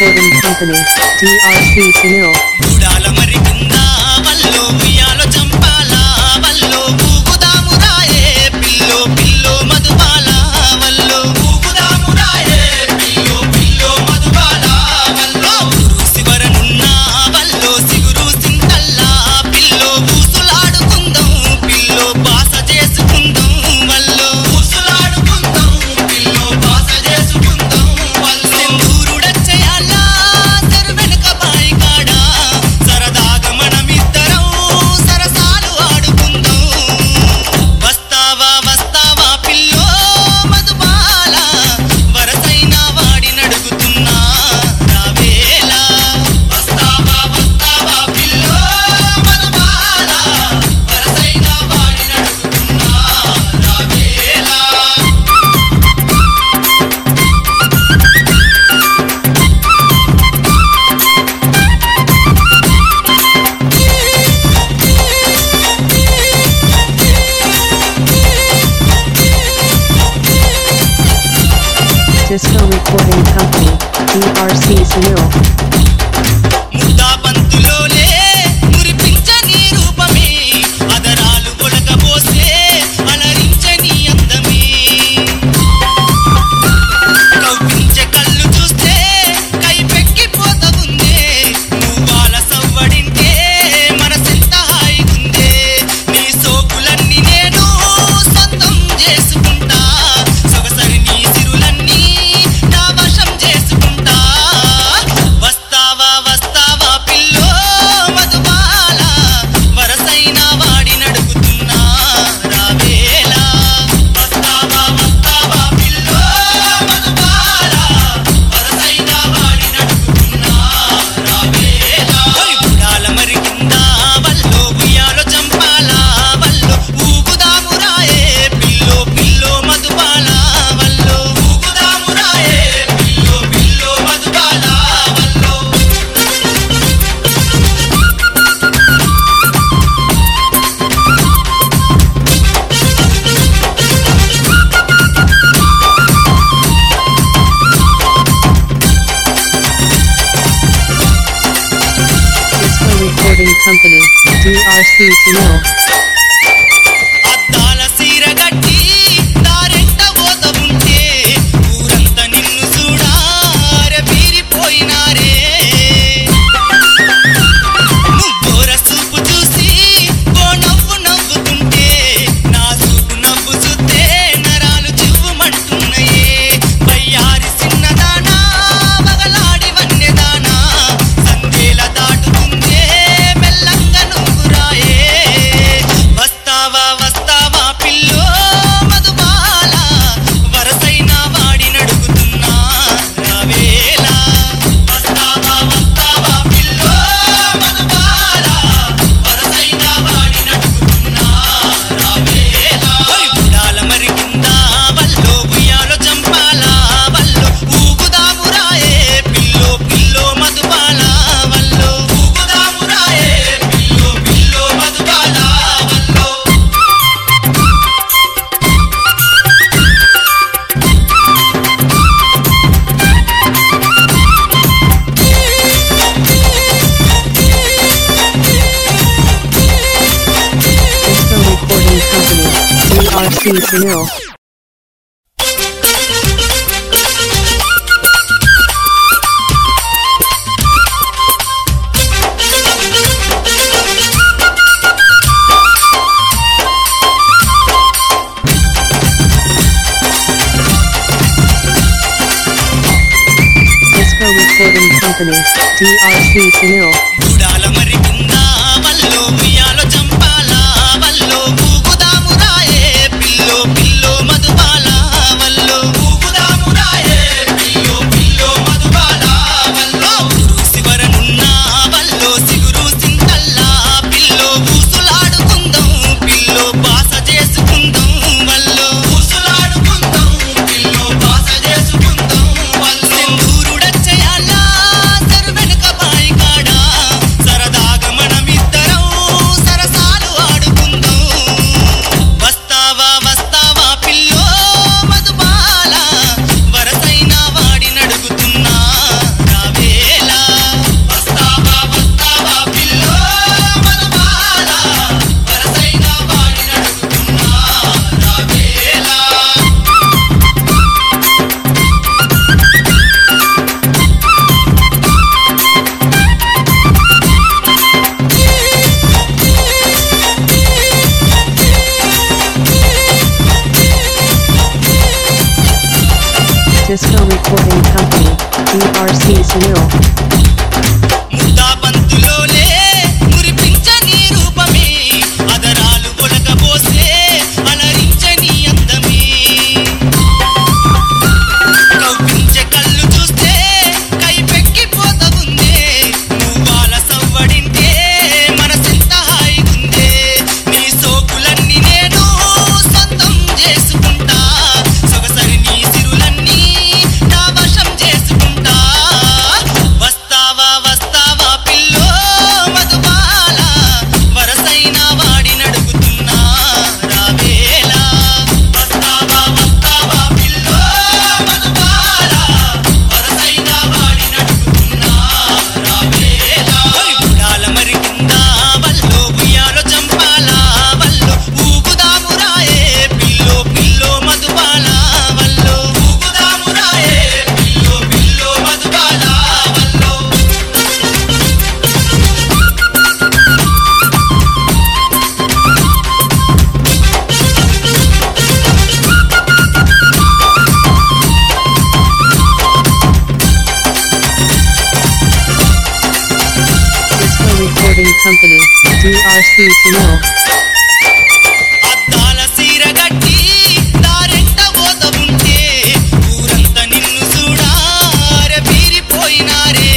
Recording Company, DRC Sunil. Gudala మరి కింద వల్లో ఉయ్యాలో చంపాల వల్లో ఊగుదామురాయే పిల్లో పిల్లో మధుబాల వల్లో ఊగుదామురాయే పిల్లో పిల్లో మధుబాల వల్లో ఊరు శివరనున్న వల్లో సిగురు సింతల్లా పిల్లో ఊసులాడుకుందాం పిల్లో బాస చేసుకుందాం వల్లో ఊసులాడుకుందాం పిల్లో బాస చేసుకుందాం వల్లో సింధూరుడచ్చేయాల సర్వెనక బాయి కాడ సరదాగా మనమిద్దరం సరసాలు ఆడుకుందాం వస్తావా వస్తావా పిల్లో మధుబాల వరసైన వాడి నడుగుతున్నా రావేలా వస్తావా వస్తావా పిల్లో మధుబాల వరసైన వాడి నడుగుతున్నా రావేలా Disco Recording Company, DRC Sunil. ముద్దా పంతులోలే మురిపించని రూపమే అదరాలు ఒలకబోసే అలరించని అందమే కవ్వించే కళ్ళు చూస్తే కైపెక్కిపోత ఉందే నువ్వాల సవ్వడింటే మనసెంత హాయిగుందే నీ సోకులన్నీ నేను సొంతం చేసుకుంటా సొగసరి నీ సిరులన్నీ నా వశం చేసుకుంటా వస్తావా వస్తావా పిల్లో మధుబాల వరసైన వాడి నడుగుతున్నా రావేలా వస్తావా వస్తావా పిల్లో మధుబాల వరసైన వాడి నడుగుతున్నా రావేలా గుడాల మరి కింద వల్లో ఉయ్యాలో చంపాల వల్లో ఊగుదామురాయే పిల్లో పిల్లో మధుబాల వల్లో ఊగుదామురాయే పిల్లో పిల్లో మధుబాల వల్లో Disco Recording Company, DRC Sunil. అద్దాల సీర గట్టి దారెంట పోత ఉంటే ఊరంతా నిన్ను చూడారే పీరిపోయినారే నువ్వోర చూపు చూసి ఓ నవ్వు నవ్వుతుంటే నా చూపు నవ్వు చూస్తే నరాలు చివ్వుమంటున్నాయే బయ్యారి చిన్నదానా మగలాడి వన్నెదానా సందేల దాటుతుందే మెల్లంగా నువ్వు రాయే వస్తావా వస్తావా పిల్లో మధుబాల వరసైన వాడి నడుగుతున్నా రావేలా వస్తావా వస్తావా పిల్లో మధుబాల వరసైన వాడి నడుగుతున్నా రావేలా గుడాల మరి కింద వల్లో ఉయ్యాలో చంపాల వల్లో ఊగుదామురాయే పిల్లో పిల్లో మధుబాల వల్లో ఊగుదామురాయే పిల్లో పిల్లో మధుబాల వల్లో Disco Recording Company, DRC Sunil. Disco Recording Company, DRC Sunil. Gudala మరి కింద వల్లో ఉయ్యాలో చంపాల వల్లో ఊగుదామురాయే పిల్లో పిల్లో మధుబాల వల్లో ఊగుదామురాయే పిల్లో పిల్లో మధుబాల వల్లో ఊరు శివరనున్న వల్లో సిగురు సింతల్లా పిల్లో ఊసులాడుకుందాం పిల్లో బాస చేసుకుందాం వల్లో ఊసులాడుకుందాం పిల్లో బాస చేసుకుందాం వల్లో సింధూరుడచ్చేయాల సర్వెనక బాయి కాడ సరదాగా మనమిద్దరం సరసాలు ఆడుకుందాం Disco Recording Company, DRC Sunil. ముద్దా బంతులోలే మురిపించని రూపమే అదరాలు ఒలకబోసే అలరించని అందమే కవ్వించే కళ్ళు చూస్తే కైపెక్కిపోత ఉందే నువ్వాల సవ్వడింటే మనసెంత హాయిగుందే నీ సోకులన్నీ నేను సొంతం చేసుకుంటా సొగసరి నీ సిరులన్నీ నా వశం చేసుకుంటా వస్తావా వస్తావా పిల్లో మధుబాల వరసైన వాడి నడుగుతున్నా రావేలా వస్తావా వస్తావా పిల్లో మధుబాల వరసైన వాడి నడుగుతున్నా రావేలా గుడాల మరి కింద వల్లో ఉయ్యాలో చంపాల వల్లో ఊగుదాము రాయే పిల్లో పిల్లో మధుబాల వల్లో ఊగుదాము రాయే పిల్లో పిల్లో మధుబాల వల్లో Disco Recording Company, DRC Sunil. అద్దాల సీర గట్టి దారెంట పోత ఉంటే ఊరంతా నిన్ను చూడారే పీరిపోయినారే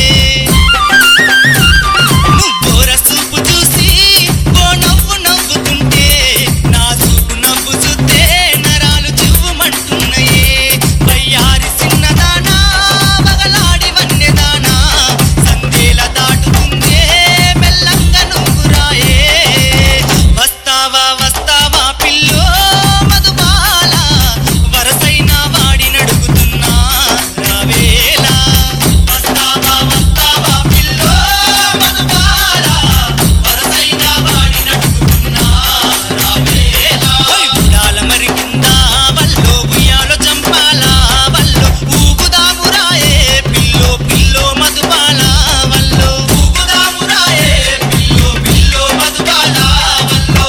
నువ్వోర చూపు చూసి ఓ నవ్వు నవ్వుతుంటే నా చూపు నవ్వు చూస్తే నరాలు చివ్వుమంటున్నాయే వయ్యారి చిన్నదానా వగలాడి వన్నెదానా సందేల దాటుతుందే మెల్లంగా నువ్వు రాయే వస్తావా వస్తావా పిల్లో మధుబాల వరసైన వాడి నడుగుతున్నా రావేలా వస్తావా వస్తావా పిల్లో మధుబాల వరసైన వాడి నడుగుతున్నా రావేలా గుడాల మరి కింద వల్లో ఉయ్యాలో చంపాల వల్లో ఊగుదాము రాయే పిల్లో పిల్లో మధుబాల వల్లో ఊగుదాము రాయే పిల్లో పిల్లో మధుబాల వల్లో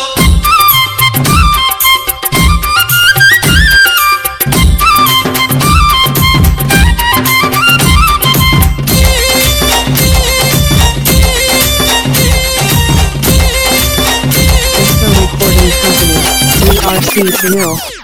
Disco Recording Company, DRC Sunil.